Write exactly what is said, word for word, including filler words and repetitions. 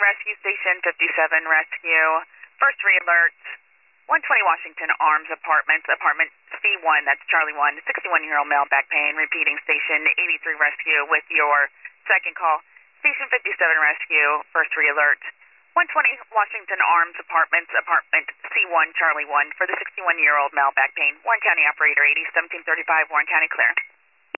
Rescue Station fifty-seven Rescue. First re-alert, one twenty Washington Arms Apartments, apartment C one, that's Charlie one, sixty-one-year-old male, back pain. Repeating, Station eighty-three Rescue with your second call. Station fifty-seven Rescue, first re-alert, one twenty Washington Arms Apartments, apartment C one, Charlie one, for the sixty-one-year-old male, back pain. Warren County Operator eighty, seventeen thirty-five, Warren County, clear.